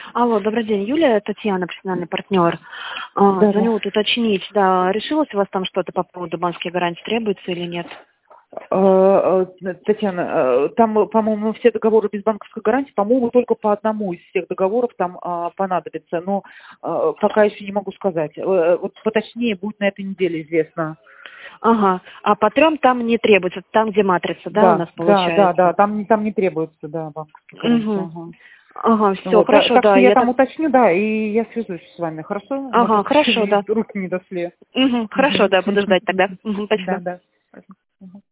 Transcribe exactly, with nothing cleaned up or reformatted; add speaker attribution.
Speaker 1: Алло, добрый день, Юлия, Татьяна, профессиональный партнер. А,
Speaker 2: Да,
Speaker 1: звоню
Speaker 2: да.
Speaker 1: вот уточнить, да, решилось у вас там что-то по поводу банковской гарантии, требуется или нет?
Speaker 2: Э, э, Татьяна, э, там, по-моему, все договоры без банковской гарантии, по-моему, только по одному из всех договоров там а, понадобится, но э, пока еще не могу сказать. Э, Вот поточнее будет на этой неделе известно.
Speaker 1: Ага, а по трем там не требуется, там, где матрица, да, у
Speaker 2: Да,
Speaker 1: нас
Speaker 2: да, да,
Speaker 1: получается?
Speaker 2: да, там, не- там не требуется, да, банковской гарантии.
Speaker 1: Угу.
Speaker 2: Ага.
Speaker 1: Ага, все,
Speaker 2: Вот, та-
Speaker 1: хорошо,
Speaker 2: так
Speaker 1: да,
Speaker 2: что я
Speaker 1: я
Speaker 2: там
Speaker 1: так...
Speaker 2: уточню, да, и я свяжусь с вами, хорошо? У нас
Speaker 1: Ага,
Speaker 2: просто еще
Speaker 1: хорошо,
Speaker 2: не-
Speaker 1: да.
Speaker 2: руки не дошли.
Speaker 1: Угу, хорошо,
Speaker 2: Мгм.
Speaker 1: да, буду ждать тогда. Угу,
Speaker 2: Да,
Speaker 1: спасибо.
Speaker 2: да. Мгм.